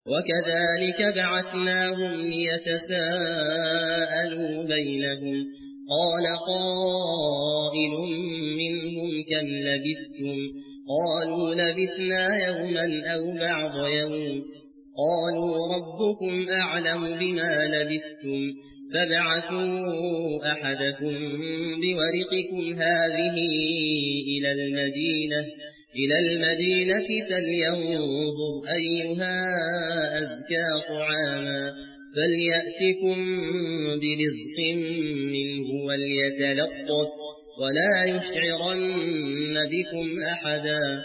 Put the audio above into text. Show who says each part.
Speaker 1: وكذلك بعثناهم ليتساءلوا بينهم قال قائل منهم كم لبثتم قالوا لبثنا يوما أو بعض يوم قالوا ربكم أعلم بما لبثتم فابعثوا أحدكم بورقكم هذه إلى المدينة فلينظر أيها أزكى طعاما فليأتكم برزق منه وليتلطف ولا يشعرن بكم أحدا.